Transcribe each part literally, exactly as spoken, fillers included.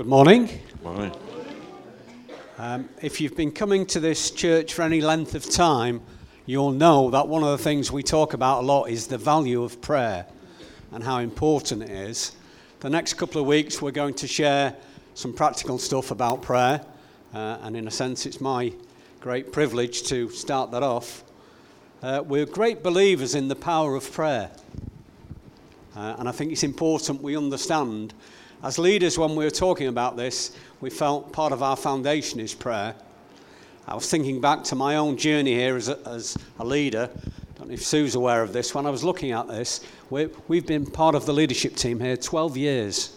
Good morning. Morning. Um, if you've been coming to this church for any length of time, you'll know that one of the things we talk about a lot is the value of prayer and how important it is. The next couple of weeks we're going to share some practical stuff about prayer, uh, and in a sense it's my great privilege to start that off. Uh, we're great believers in the power of prayer, uh, and I think it's important we understand. As leaders, when we were talking about this, we felt part of our foundation is prayer. I was thinking back to my own journey here as a, as a leader. I don't know if Sue's aware of this. When I was looking at this, we, we've been part of the leadership team here twelve years.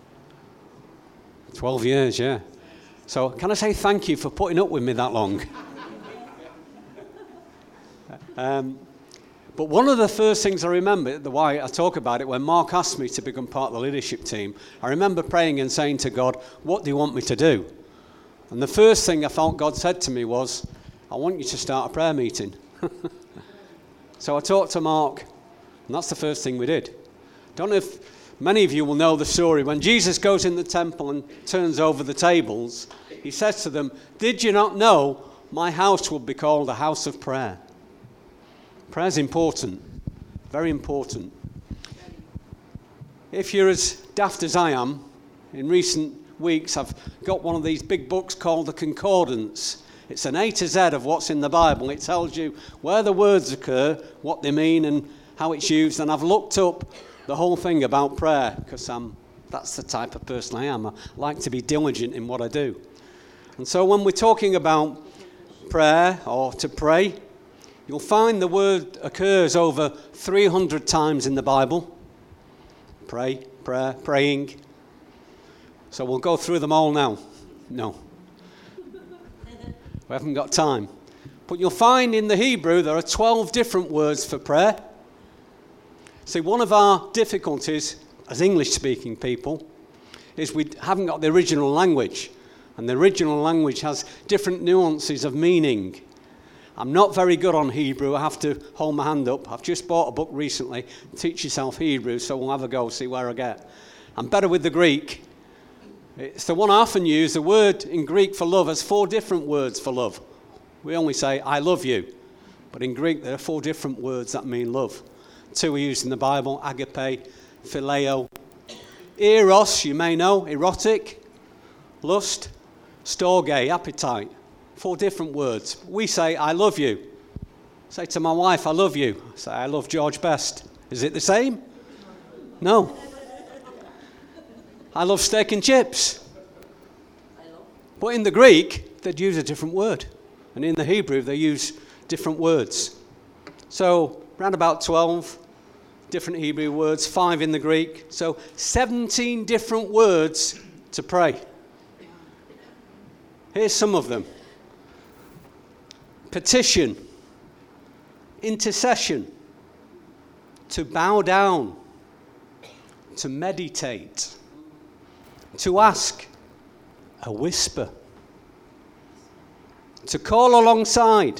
twelve years, yeah. So can I say thank you for putting up with me that long? um, But one of the first things I remember, the why I talk about it, when Mark asked me to become part of the leadership team, I remember praying and saying to God, what do you want me to do? And the first thing I felt God said to me was, I want you to start a prayer meeting. So I talked to Mark, and that's the first thing we did. Don't know if many of you will know the story. When Jesus goes in the temple and turns over the tables, he says to them, did you not know my house will be called a house of prayer? Prayer is important, very important. If you're as daft as I am, in recent weeks I've got one of these big books called the Concordance. It's an A to Z of what's in the Bible. It tells you where the words occur, what they mean and how it's used. And I've looked up the whole thing about prayer because I'm, that's the type of person I am. I like to be diligent in what I do. And so when we're talking about prayer or to pray, you'll find the word occurs over three hundred times in the Bible. Pray, prayer, praying. So we'll go through them all now. No. We haven't got time. But you'll find in the Hebrew there are twelve different words for prayer. See, one of our difficulties as English-speaking people is we haven't got the original language. And the original language has different nuances of meaning. I'm not very good on Hebrew. I have to hold my hand up. I've just bought a book recently, Teach Yourself Hebrew, so we'll have a go, see where I get. I'm better with the Greek. It's the one I often use. The word in Greek for love has four different words for love. We only say, I love you. But in Greek, there are four different words that mean love. Two are used in the Bible, agape, phileo. Eros, you may know, erotic, lust, storge, appetite. Four different words. We say, I love you. Say to my wife, I love you. I say, I love George best. Is it the same? No. I love steak and chips. But in the Greek, they'd use a different word. And in the Hebrew, they use different words. So, around about twelve different Hebrew words, five in the Greek. So, seventeen different words to pray. Here's some of them. Petition, intercession, to bow down, to meditate, to ask, a whisper, to call alongside.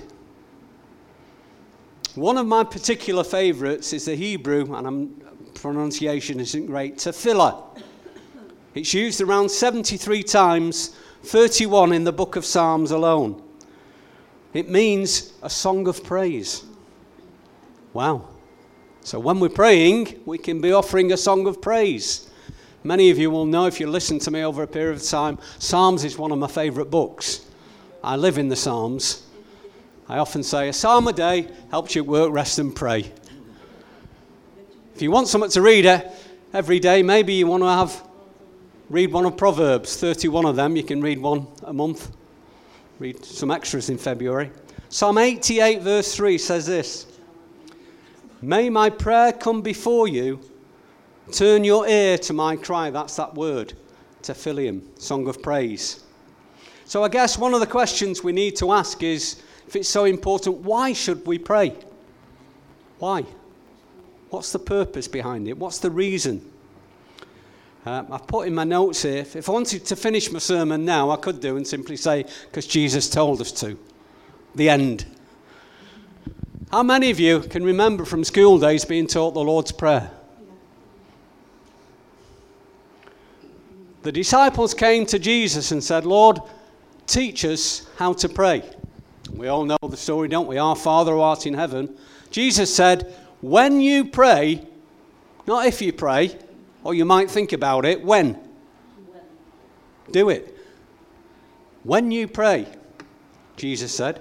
One of my particular favourites is the Hebrew, and I'm, pronunciation isn't great, tefillah. It's used around seventy-three times, thirty-one in the book of Psalms alone. It means a song of praise. Wow. So when we're praying, we can be offering a song of praise. Many of you will know, if you listen to me over a period of time, Psalms is one of my favourite books. I live in the Psalms. I often say a psalm a day helps you work, rest and pray. If you want something to read every day, maybe you want to have read one of Proverbs, thirty-one of them. You can read one a month. Read some extras in February. Psalm eighty-eight verse three says this. May my prayer come before you. Turn your ear to my cry. That's that word. Tefillim, song of praise. So I guess one of the questions we need to ask is, if it's so important, why should we pray? Why? What's the purpose behind it? What's the reason? Um, I've put in my notes here, if I wanted to finish my sermon now, I could do and simply say, because Jesus told us to. The end. How many of you can remember from school days being taught the Lord's Prayer? The disciples came to Jesus and said, Lord, teach us how to pray. We all know the story, don't we? Our Father who art in heaven. Jesus said, when you pray, not if you pray, or you might think about it, when? When. Do it. When you pray, Jesus said.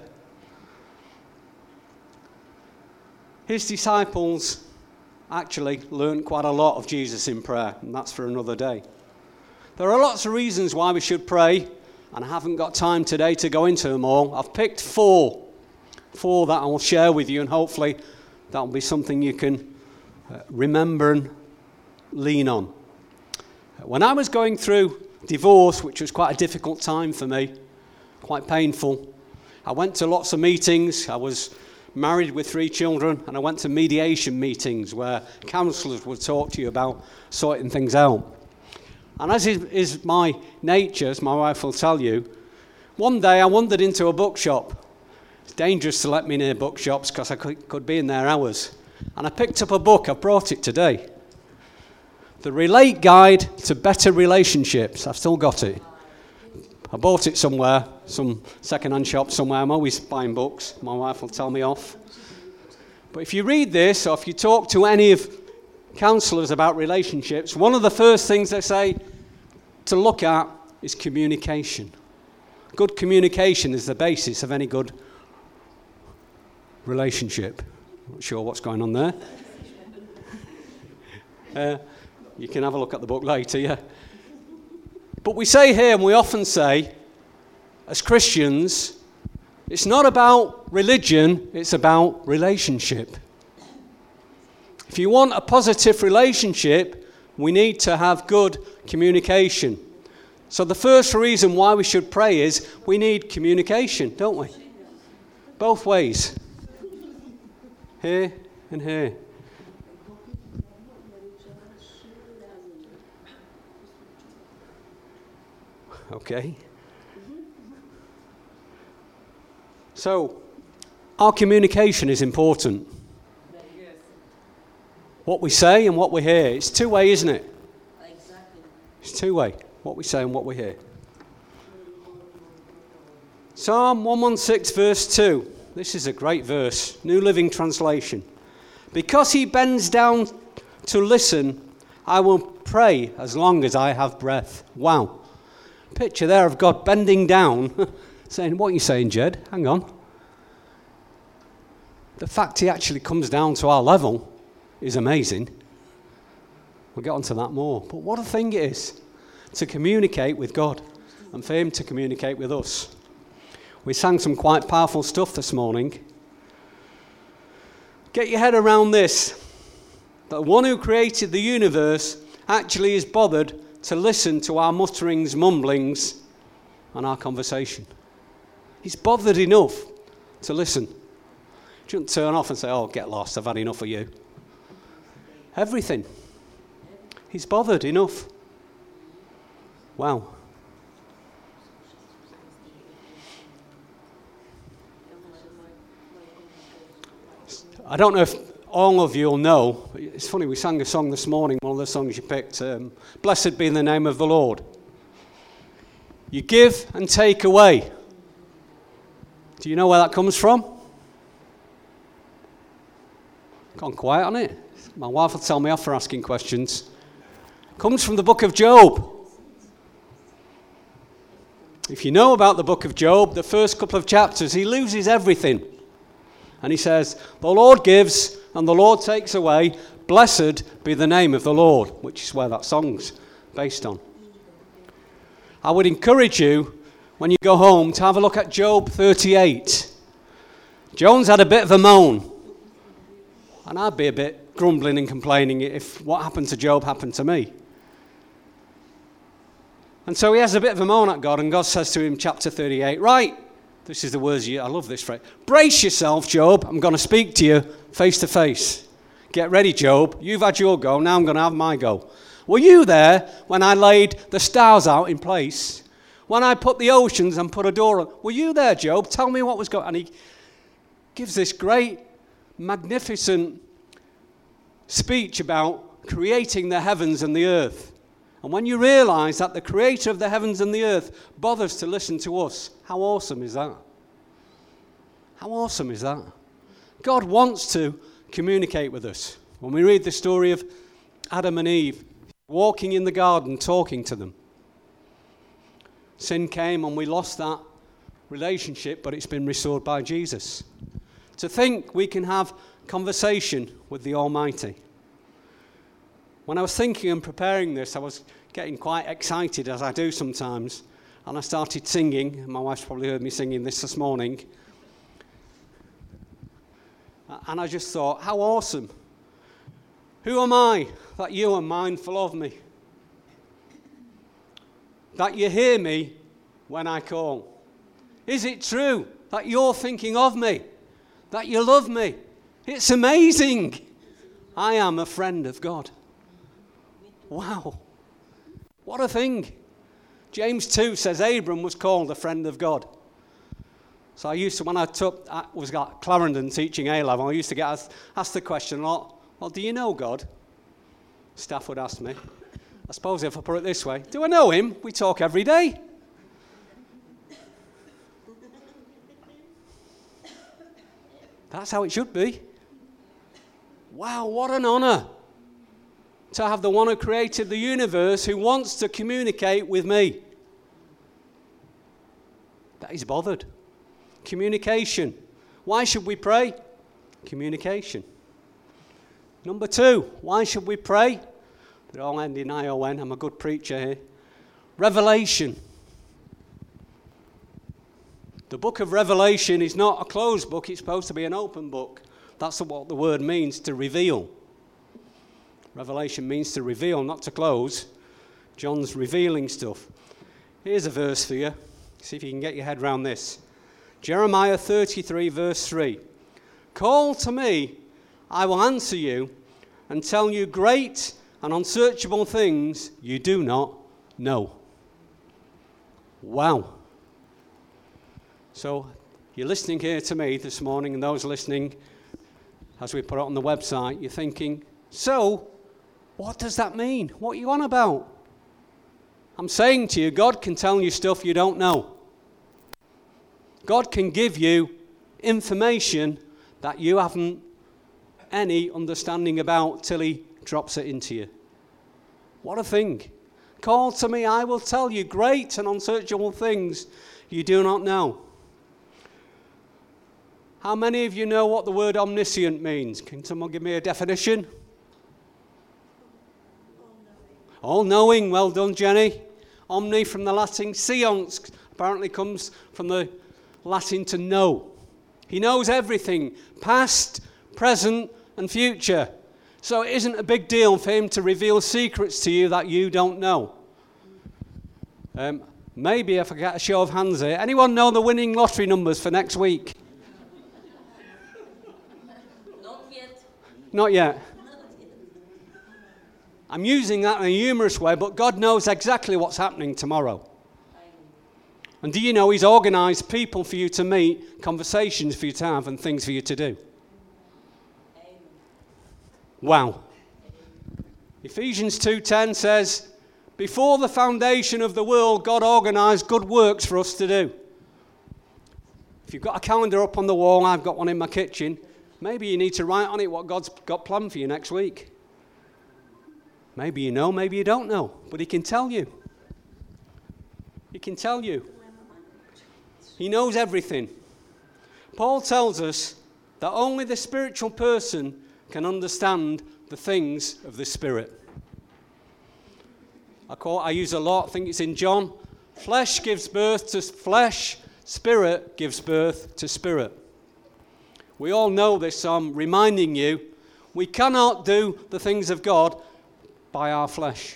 His disciples actually learned quite a lot of Jesus in prayer, and that's for another day. There are lots of reasons why we should pray, and I haven't got time today to go into them all. I've picked four, four that I will share with you, and hopefully that will be something you can uh, remember and lean on. When I was going through divorce, which was quite a difficult time for me, quite painful, I went to lots of meetings. I was married with three children, and I went to mediation meetings where counsellors would talk to you about sorting things out. And as is, is my nature, as my wife will tell you, one day I wandered into a bookshop. It's dangerous to let me near bookshops because I could, could be in there hours. And I picked up a book. I've brought it today. The Relate Guide to Better Relationships. I've still got it. I bought it somewhere, some second-hand shop somewhere. I'm always buying books. My wife will tell me off. But if you read this, or if you talk to any of counsellors about relationships, one of the first things they say to look at is communication. Good communication is the basis of any good relationship. Not sure what's going on there. Uh, you can have a look at the book later, yeah. But we say here, and we often say, as Christians, it's not about religion, it's about relationship. If you want a positive relationship, we need to have good communication. So the first reason why we should pray is we need communication, don't we? Both ways. Here and here. Okay. So, our communication is important. What we say and what we hear. It's two-way, isn't it? Exactly. It's two-way, what we say and what we hear. Psalm one sixteen, verse two. This is a great verse. New Living Translation. Because he bends down to listen, I will pray as long as I have breath. Wow. Picture there of God bending down, saying, what are you saying, Jed? Hang on. The fact he actually comes down to our level is amazing. We'll get onto that more. But what a thing it is to communicate with God and for him to communicate with us. We sang some quite powerful stuff this morning. Get your head around this. The one who created the universe actually is bothered to listen to our mutterings, mumblings, and our conversation. He's bothered enough to listen. He shouldn't turn off and say, oh, get lost, I've had enough of you. Everything. He's bothered enough. Wow. I don't know if all of you will know. It's funny, we sang a song this morning, one of the songs you picked. Um, Blessed be the name of the Lord. You give and take away. Do you know where that comes from? Gone quiet on it. My wife will tell me off for asking questions. It comes from the book of Job. If you know about the book of Job, the first couple of chapters, he loses everything. And he says, the Lord gives and the Lord takes away. Blessed be the name of the Lord, which is where that song's based on. I would encourage you, when you go home, to have a look at Job thirty-eight. Jones had a bit of a moan. And I'd be a bit grumbling and complaining if what happened to Job happened to me. And so he has a bit of a moan at God, and God says to him, chapter thirty-eight, right, this is the words, you, I love this phrase. Brace yourself, Job. I'm going to speak to you face to face. Get ready, Job. You've had your go. Now I'm going to have my go. Were you there when I laid the stars out in place? When I put the oceans and put a door on? Were you there, Job? Tell me what was going on. And he gives this great, magnificent speech about creating the heavens and the earth. And when you realize that the creator of the heavens and the earth bothers to listen to us, how awesome is that? How awesome is that? God wants to communicate with us. When we read the story of Adam and Eve, walking in the garden, talking to them. Sin came and we lost that relationship, but it's been restored by Jesus. To think we can have conversation with the Almighty. When I was thinking and preparing this, I was getting quite excited, as I do sometimes, and I started singing. My wife's probably heard me singing this this morning. And I just thought, how awesome. Who am I that you are mindful of me? That you hear me when I call? Is it true that you're thinking of me? That you love me? It's amazing. I am a friend of God. Wow. What a thing. James two says Abram was called a friend of God. So I used to, when I took, I was at Clarendon teaching A-level, I used to get asked, asked the question a lot, well, do you know God? Staff would ask me. I suppose if I put it this way, do I know him? We talk every day. That's how it should be. Wow, what an honor to have the one who created the universe who wants to communicate with me. That he's bothered. Communication. Why should we pray? Communication. Number two, why should we pray? They're all ending I O N. I'm a good preacher here. Revelation. The book of Revelation is not a closed book. It's supposed to be an open book. That's what the word means, to reveal. Revelation means to reveal, not to close. John's revealing stuff. Here's a verse for you. See if you can get your head around this. Jeremiah thirty-three, verse three. Call to me, I will answer you, and tell you great and unsearchable things you do not know. Wow. So, you're listening here to me this morning, and those listening, as we put it on the website, you're thinking, so, what does that mean? What are you on about? I'm saying to you, God can tell you stuff you don't know. God can give you information that you haven't any understanding about till he drops it into you. What a thing. Call to me, I will tell you great and unsearchable things you do not know. How many of you know what the word omniscient means? Can someone give me a definition? All-knowing. Well done, Jenny. Omni from the Latin. Science apparently comes from the Latin to know. He knows everything, past, present, and future. So it isn't a big deal for him to reveal secrets to you that you don't know. Um, maybe if I get a show of hands here. Anyone know the winning lottery numbers for next week? Not yet. Not yet. I'm using that in a humorous way, but God knows exactly what's happening tomorrow. And do you know he's organised people for you to meet, conversations for you to have, and things for you to do? Wow. Ephesians two ten says, before the foundation of the world, God organised good works for us to do. If you've got a calendar up on the wall, I've got one in my kitchen, maybe you need to write on it what God's got planned for you next week. Maybe you know, maybe you don't know, but he can tell you. He can tell you. He knows everything. Paul tells us that only the spiritual person can understand the things of the Spirit. I, call, I use a lot, I think it's in John. Flesh gives birth to flesh, spirit gives birth to spirit. We all know this, so I'm reminding you, we cannot do the things of God by our flesh.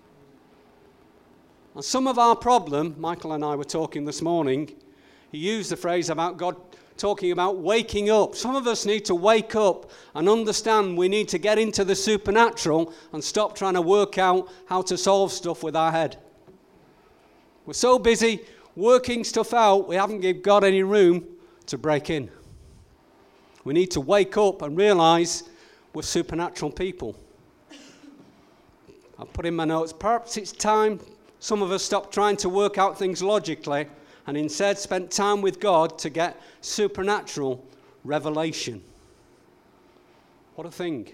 And some of our problem, Michael and I were talking this morning, he used the phrase about God talking about waking up. Some of us need to wake up and understand we need to get into the supernatural and stop trying to work out how to solve stuff with our head. We're so busy working stuff out, we haven't given God any room to break in. We need to wake up and realize we're supernatural people. I put in my notes, perhaps it's time some of us stop trying to work out things logically and instead spent time with God to get supernatural revelation. What a thing.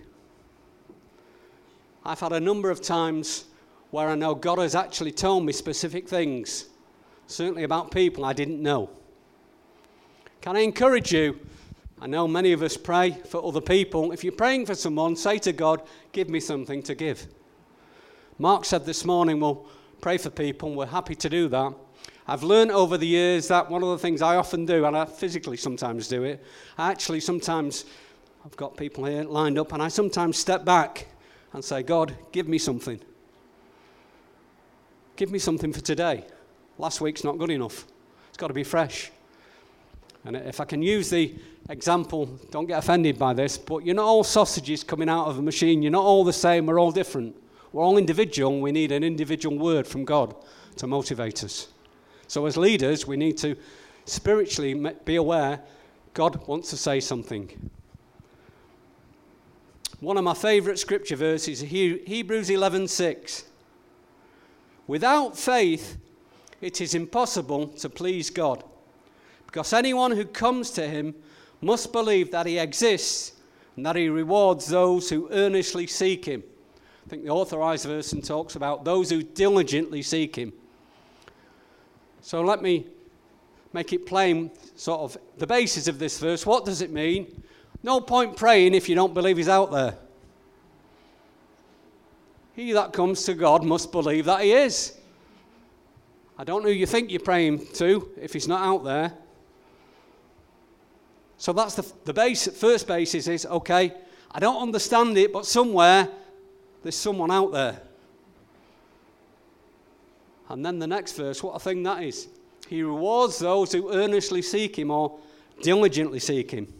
I've had a number of times where I know God has actually told me specific things, certainly about people I didn't know. Can I encourage you? I know many of us pray for other people. If you're praying for someone, say to God, give me something to give. Mark said this morning, we'll pray for people. We're happy to do that. I've learned over the years that one of the things I often do, and I physically sometimes do it, I actually sometimes, I've got people here lined up, and I sometimes step back and say, God, give me something. Give me something for today. Last week's not good enough. It's got to be fresh. And if I can use the example, don't get offended by this, but you're not all sausages coming out of a machine. You're not all the same. We're all different. We're all individual, and we need an individual word from God to motivate us. So as leaders, we need to spiritually be aware God wants to say something. One of my favourite scripture verses is Hebrews eleven six. Without faith, it is impossible to please God, because anyone who comes to him must believe that he exists and that he rewards those who earnestly seek him. I think the Authorized Version talks about those who diligently seek him. So let me make it plain, sort of the basis of this verse. What does it mean? No point praying if you don't believe he's out there. He that comes to God must believe that he is. I don't know who you think you're praying to if he's not out there. So that's the, the base, first basis is, okay, I don't understand it, but somewhere there's someone out there. And then the next verse, what a thing that is. He rewards those who earnestly seek him or diligently seek him.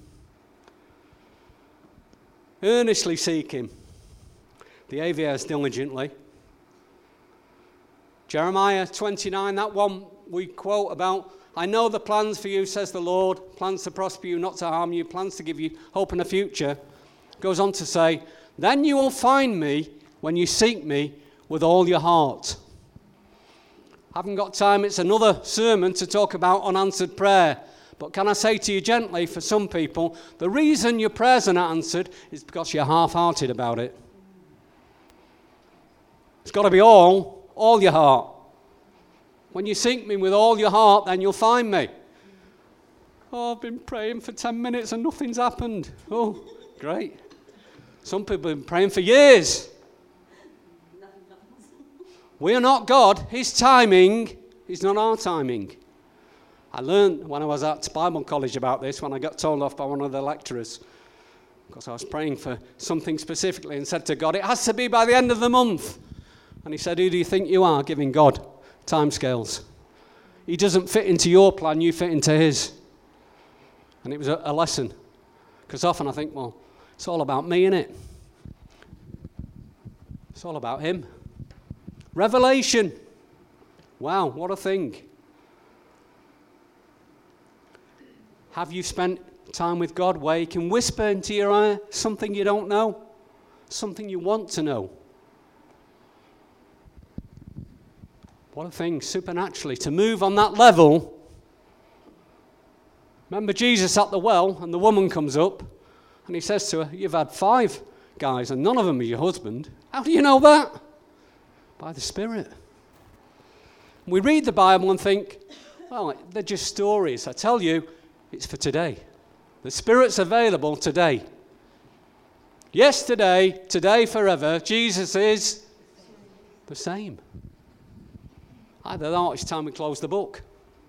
Earnestly seek him. The A V S diligently. Jeremiah twenty-nine, that one we quote about, I know the plans for you, says the Lord, plans to prosper you, not to harm you, plans to give you hope in the future. Goes on to say, then you will find me when you seek me with all your heart. Haven't got time, it's another sermon to talk about unanswered prayer. But can I say to you gently, for some people, the reason your prayers are not answered is because you're half-hearted about it. It's got to be all, all your heart. When you seek me with all your heart, then you'll find me. Oh, I've been praying for ten minutes and nothing's happened. Oh, great. Some people have been praying for years. We are not God. His timing is not our timing. I learned when I was at Bible college about this, when I got told off by one of the lecturers, because I was praying for something specifically and said to God, it has to be by the end of the month. And he said, who do you think you are giving God timescales? He doesn't fit into your plan, you fit into his. And it was a, a lesson. Because often I think, well, it's all about me, innit? It's all about him. Revelation. Wow, what a thing. Have you spent time with God where he can whisper into your ear something you don't know? Something you want to know? What a thing, supernaturally, to move on that level. Remember Jesus at the well, and the woman comes up, and he says to her, you've had five guys, and none of them are your husband. How do you know that? By the Spirit. We read the Bible and think, well, they're just stories. I tell you, it's for today. The Spirit's available today. Yesterday, today, forever, Jesus is the same. Either that, it's time we close the book.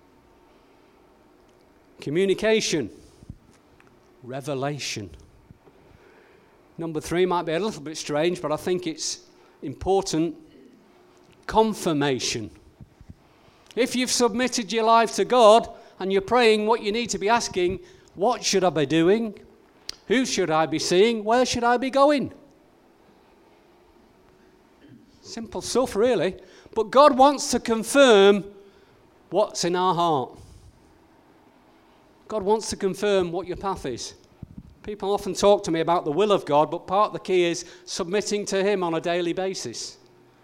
Communication. Revelation. Number three might be a little bit strange, but I think it's important. Confirmation. If you've submitted your life to God and you're praying, what you need to be asking, what should I be doing? Who should I be seeing? Where should I be going? Simple stuff, really. But God wants to confirm what's in our heart. God wants to confirm what your path is. People often talk to me about the will of God, but part of the key is submitting to him on a daily basis.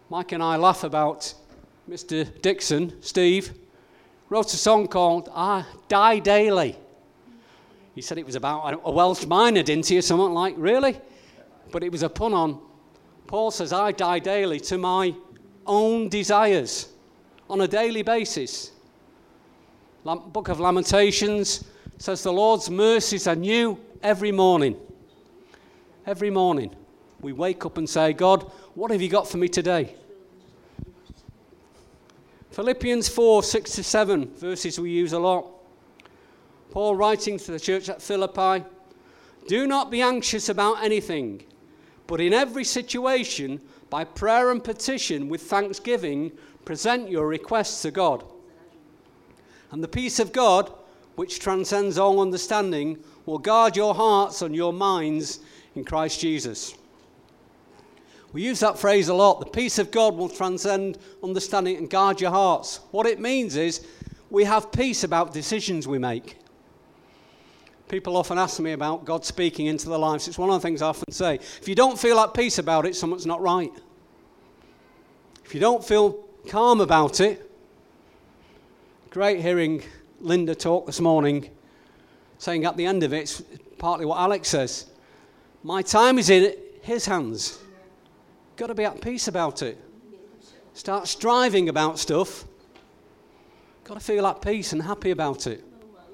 Mike and I laugh about Mister Dixon, Steve, wrote a song called I Die Daily. He said it was about a Welsh miner, didn't he, or something like, really? But it was a pun on, Paul says, I die daily to my own desires on a daily basis. Book of Lamentations says the Lord's mercies are new every morning. Every morning we wake up and say, God, what have you got for me today? Philippians four, six to seven, verses we use a lot. Paul writing to the church at Philippi, do not be anxious about anything, but in every situation, by prayer and petition with thanksgiving, present your requests to God. And the peace of God, which transcends all understanding, will guard your hearts and your minds in Christ Jesus. We use that phrase a lot. The peace of God will transcend understanding and guard your hearts. What it means is we have peace about decisions we make. People often ask me about God speaking into their lives. It's one of the things I often say. If you don't feel at peace about it, something's not right. If you don't feel calm about it, great hearing Linda talk this morning, saying at the end of it, it's partly what Alex says, my time is in his hands. Got to be at peace about it. Start striving about stuff. Got to feel at peace and happy about it.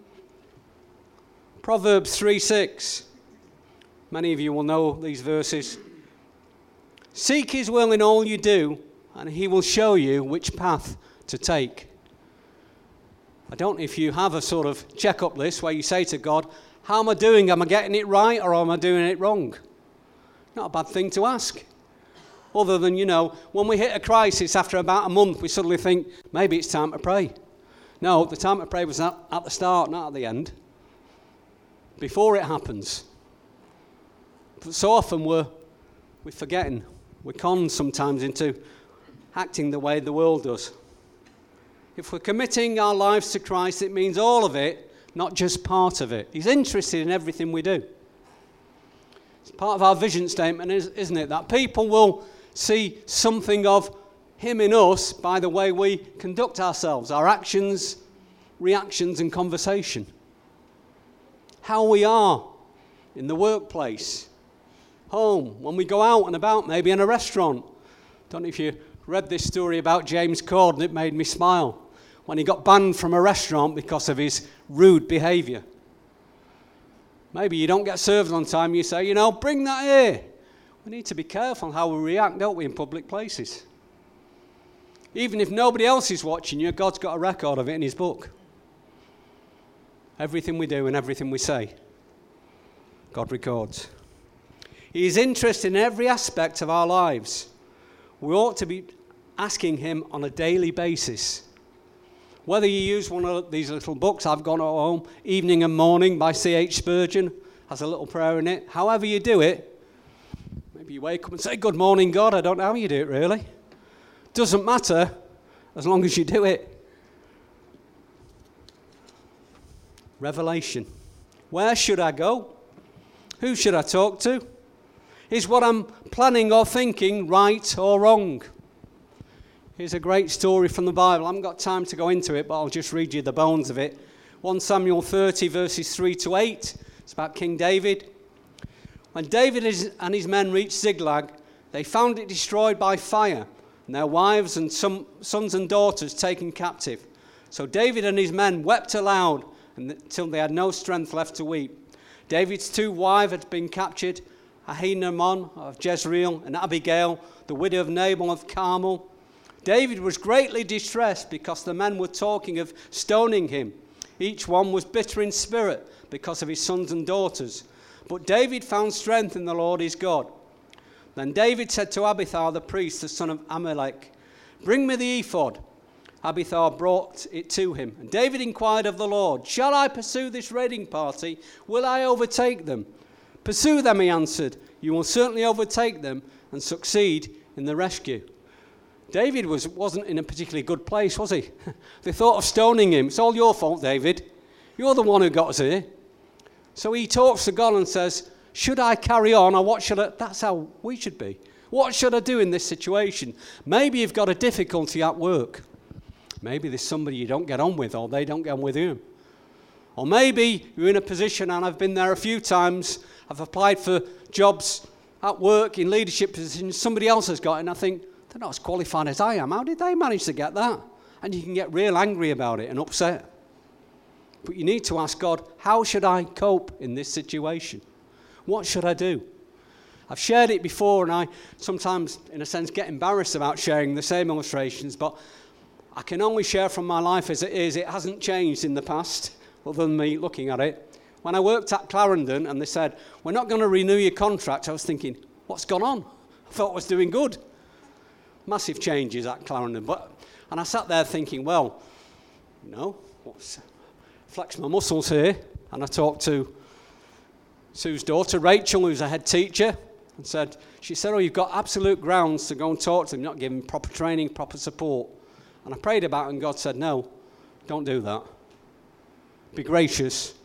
Proverbs three six. Many of you will know these verses. Seek his will in all you do, and he will show you which path to take. I don't know if you have a sort of check-up list where you say to God, how am I doing? Am I getting it right or am I doing it wrong? Not a bad thing to ask. Other than, you know, when we hit a crisis after about a month, we suddenly think, maybe it's time to pray. No, the time to pray was at, at the start, not at the end. Before it happens. But so often we're, we're forgetting. We're conned sometimes into acting the way the world does. If we're committing our lives to Christ, it means all of it, not just part of it. He's interested in everything we do. It's part of our vision statement, isn't it? That people will see something of him in us by the way we conduct ourselves, our actions, reactions, and conversation. How we are in the workplace, home, when we go out and about, maybe in a restaurant. Don't know if you read this story about James Corden, it made me smile. When he got banned from a restaurant because of his rude behaviour. Maybe you don't get served on time, you say, you know, bring that here. We need to be careful how we react, don't we, in public places. Even if nobody else is watching you, God's got a record of it in his book. Everything we do and everything we say, God records. He is interested in every aspect of our lives. We ought to be asking him on a daily basis. Whether you use one of these little books, I've gone at home, Evening and Morning by C H Spurgeon, has a little prayer in it. However you do it, maybe you wake up and say, good morning, God. I don't know how you do it, really. Doesn't matter as long as you do it. Revelation. Where should I go? Who should I talk to? Is what I'm planning or thinking right or wrong? Here's a great story from the Bible. I haven't got time to go into it, but I'll just read you the bones of it. First Samuel thirty, verses three to eight. It's about King David. When David and his men reached Ziklag, they found it destroyed by fire, and their wives and some sons and daughters taken captive. So David and his men wept aloud until they had no strength left to weep. David's two wives had been captured, Ahinoam of Jezreel and Abigail, the widow of Nabal of Carmel. David was greatly distressed because the men were talking of stoning him. Each one was bitter in spirit because of his sons and daughters. But David found strength in the Lord his God. Then David said to Abiathar the priest, the son of Ahimelech, bring me the ephod. Abiathar brought it to him. And David inquired of the Lord, shall I pursue this raiding party? Will I overtake them? Pursue them, he answered. You will certainly overtake them and succeed in the rescue. David was, wasn't in a particularly good place, was he? They thought of stoning him. It's all your fault, David. You're the one who got us here. So he talks to God and says, should I carry on or what should I? That's how we should be. What should I do in this situation? Maybe you've got a difficulty at work. Maybe there's somebody you don't get on with, or they don't get on with you. Or maybe you're in a position, and I've been there a few times, I've applied for jobs at work in leadership positions, somebody else has got it, and I think, they're not as qualified as I am. How did they manage to get that? And you can get real angry about it and upset. But you need to ask God, how should I cope in this situation? What should I do? I've shared it before, and I sometimes, in a sense, get embarrassed about sharing the same illustrations, but I can only share from my life as it is. It hasn't changed in the past, other than me looking at it. When I worked at Clarendon and they said, we're not going to renew your contract, I was thinking, what's gone on? I thought I was doing good. Massive changes at Clarendon. But, and I sat there thinking, well, you know, what's, flex my muscles here. And I talked to Sue's daughter, Rachel, who's a head teacher, and said, she said, oh, you've got absolute grounds to go and talk to them, not giving proper training, proper support. And I prayed about it, and God said, no, don't do that. Be gracious.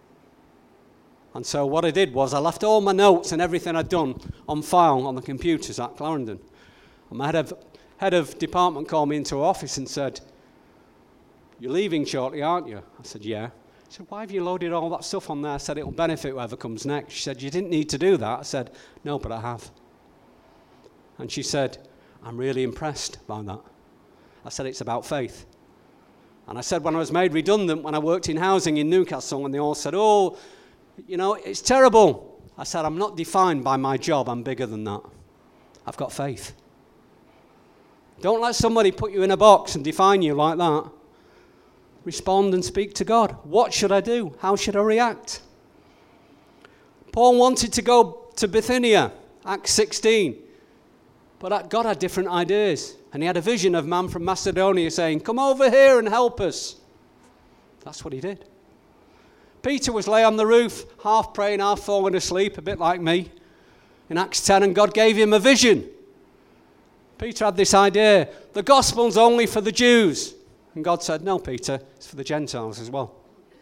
And so what I did was I left all my notes and everything I'd done on file on the computers at Clarendon. And my head of, head of department called me into her office and said, you're leaving shortly, aren't you? I said, yeah. She said, why have you loaded all that stuff on there? I said, it'll benefit whoever comes next. She said, you didn't need to do that. I said, no, but I have. And she said, I'm really impressed by that. I said, it's about faith. And I said, when I was made redundant, when I worked in housing in Newcastle, and they all said, oh, you know, it's terrible. I said, I'm not defined by my job. I'm bigger than that. I've got faith. Don't let somebody put you in a box and define you like that. Respond and speak to God. What should I do? How should I react? Paul wanted to go to Bithynia, Acts sixteen. But God had different ideas. And he had a vision of man from Macedonia saying, come over here and help us. That's what he did. Peter was lay on the roof, half praying, half falling asleep, a bit like me, in Acts ten, and God gave him a vision. Peter had this idea, the gospel's only for the Jews. And God said, no, Peter, it's for the Gentiles as well.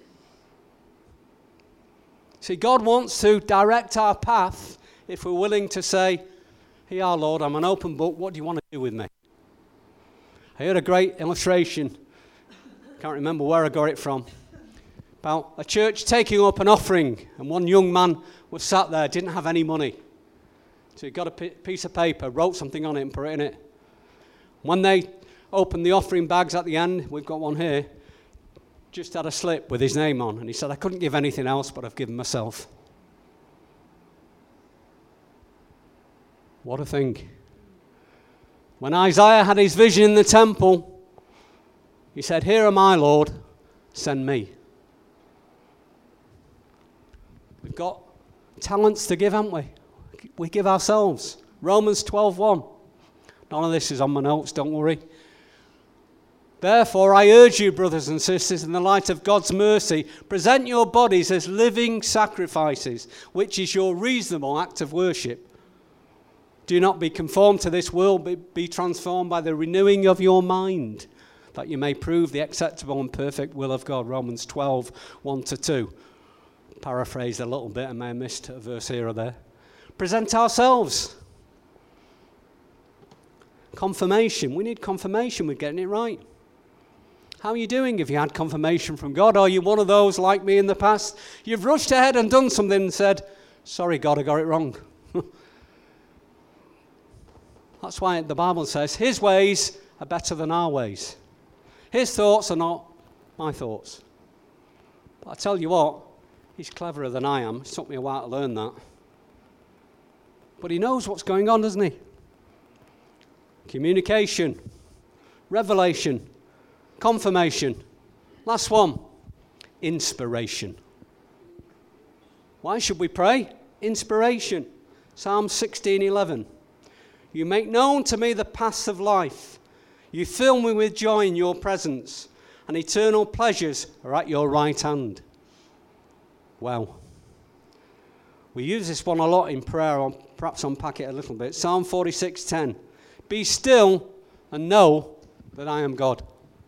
See, God wants to direct our path if we're willing to say, here, our Lord, I'm an open book, what do you want to do with me? I heard a great illustration, can't remember where I got it from, about a church taking up an offering, and one young man was sat there, didn't have any money. So he got a p- piece of paper, wrote something on it and put it in it. When they opened the offering bags at the end, we've got one here, just had a slip with his name on. And he said, I couldn't give anything else, but I've given myself. What a thing. When Isaiah had his vision in the temple, he said, here am I, Lord, send me. We've got talents to give, haven't we? We give ourselves. Romans twelve one. None of this is on my notes, don't worry. Therefore, I urge you, brothers and sisters, in the light of God's mercy, present your bodies as living sacrifices, which is your reasonable act of worship. Do not be conformed to this world, but be transformed by the renewing of your mind, that you may prove the acceptable and perfect will of God. Romans twelve one to two. Paraphrased a little bit, I may have missed a verse here or there. Present ourselves. Confirmation. We need confirmation. We're getting it right. How are you doing? Have you had confirmation from God? Are you one of those like me in the past? You've rushed ahead and done something and said, sorry, God, I got it wrong. That's why the Bible says his ways are better than our ways. His thoughts are not my thoughts. But I tell you what, he's cleverer than I am. It took me a while to learn that. But he knows what's going on, doesn't he? Communication, revelation, confirmation. Last one, inspiration. Why should we pray? Inspiration. Psalm sixteen eleven. You make known to me the paths of life. You fill me with joy in your presence, and eternal pleasures are at your right hand. Wow. We use this one a lot in prayer. I'll perhaps unpack it a little bit. Psalm forty-six ten. Be still and know that I am God.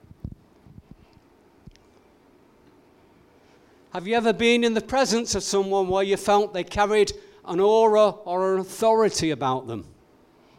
Have you ever been in the presence of someone where you felt they carried an aura or an authority about them?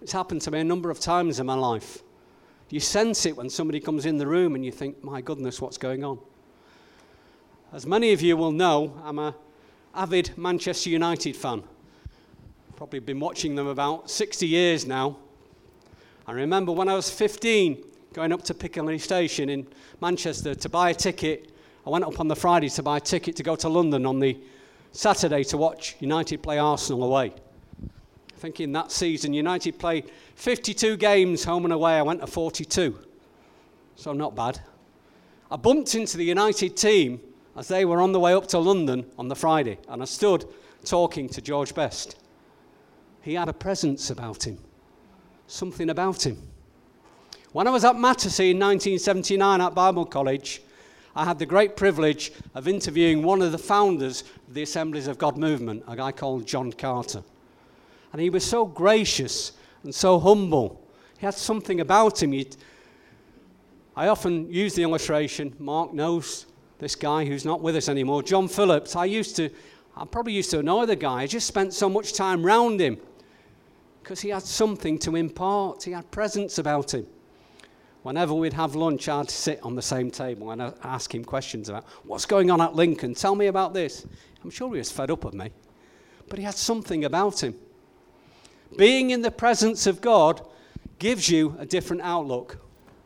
It's happened to me a number of times in my life. You sense it when somebody comes in the room and you think, my goodness, what's going on? As many of you will know, I'm an avid Manchester United fan. Probably been watching them about sixty years now. I remember when I was fifteen, going up to Piccadilly Station in Manchester to buy a ticket. I went up on the Friday to buy a ticket to go to London on the Saturday to watch United play Arsenal away. I think in that season, United played fifty-two games home and away. I went to forty-two, so not bad. I bumped into the United team as they were on the way up to London on the Friday, and I stood talking to George Best. He had a presence about him, something about him. When I was at Mattersey in nineteen seventy-nine at Bible College, I had the great privilege of interviewing one of the founders of the Assemblies of God movement, a guy called John Carter. And he was so gracious and so humble. He had something about him. He'd, I often use the illustration, Mark knows this guy who's not with us anymore, John Phillips. I used to, I probably used to annoy the guy. I just spent so much time round him because he had something to impart. He had presence about him. Whenever we'd have lunch, I'd sit on the same table and I'd ask him questions about what's going on at Lincoln. Tell me about this. I'm sure he was fed up of me, but he had something about him. Being in the presence of God gives you a different outlook.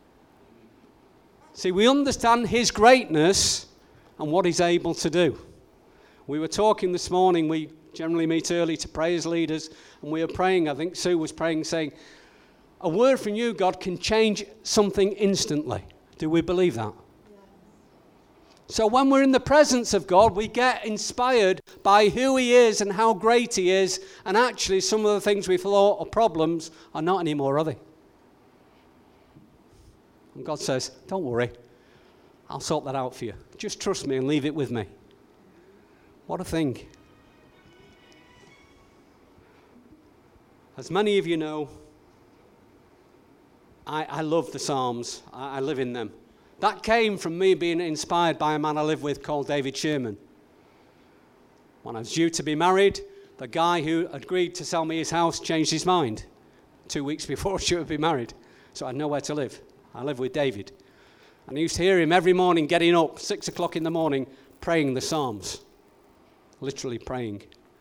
See, we understand his greatness and what he's able to do. We were talking this morning, we generally meet early to pray as leaders, and we were praying, I think Sue was praying, saying, a word from you, God, can change something instantly. Do we believe that? Yes. So when we're in the presence of God, we get inspired by who he is and how great he is, and actually some of the things we thought are problems are not anymore, are they? And God says, don't worry, I'll sort that out for you. Just trust me and leave it with me. What a thing. As many of you know, I, I love the Psalms. I, I live in them. That came from me being inspired by a man I live with called David Sherman. When I was due to be married, the guy who agreed to sell me his house changed his mind two weeks before I was due to be married. So I had nowhere to live. I live with David. And I used to hear him every morning getting up, six o'clock in the morning, praying the Psalms. Literally praying.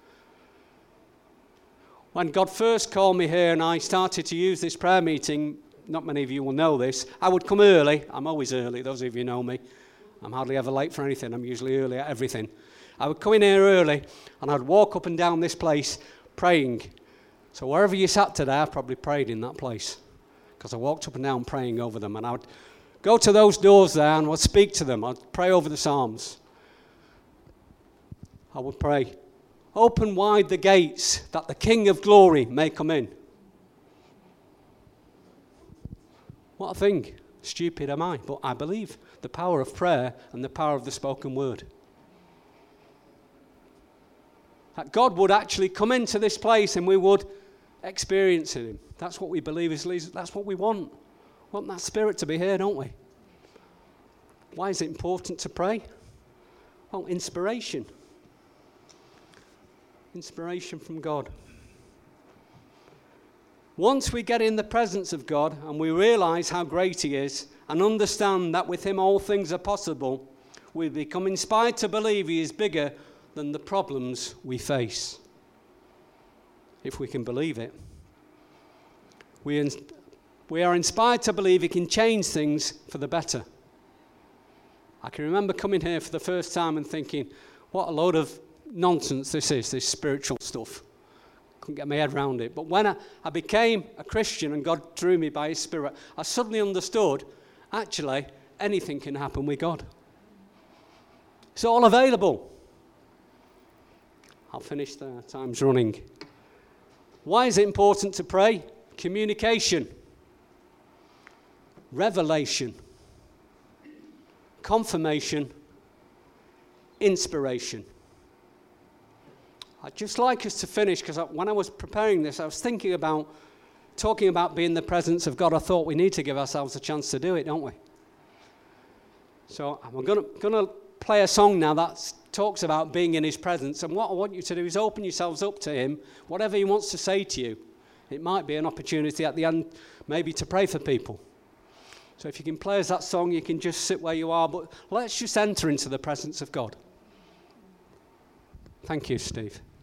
When God first called me here and I started to use this prayer meeting, not many of you will know this, I would come early. I'm always early, those of you know me. I'm hardly ever late for anything. I'm usually early at everything. I would come in here early and I'd walk up and down this place praying. So wherever you sat today, I probably prayed in that place because I walked up and down praying over them. And I would go to those doors there and I'd speak to them. I'd pray over the Psalms. I would pray, open wide the gates that the King of glory may come in. What a thing. Stupid am I, but I believe the power of prayer and the power of the spoken word. That God would actually come into this place and we would experience him. That's what we believe is leaders. That's what we want. We want that spirit to be here, don't we? Why is it important to pray? Well, inspiration. Inspiration from God. Once we get in the presence of God and we realize how great he is and understand that with him all things are possible, we become inspired to believe he is bigger than the problems we face. If we can believe it. We, in, we are inspired to believe he can change things for the better. I can remember coming here for the first time and thinking, what a load of nonsense this is, this spiritual stuff. Couldn't get my head around it. But when I, I became a Christian and God drew me by his Spirit, I suddenly understood, actually, anything can happen with God. It's all available. I'll finish there. Time's running. Why is it important to pray? Communication. Revelation. Confirmation. Inspiration. I'd just like us to finish, because when I was preparing this, I was thinking about talking about being in the presence of God. I thought we need to give ourselves a chance to do it, don't we? So I'm going to play a song now that talks about being in his presence. And what I want you to do is open yourselves up to him. Whatever he wants to say to you, It might be an opportunity at the end maybe to pray for people. So if you can play us that song, you can just sit where you are, but let's just enter into the presence of God. Thank you, Steve.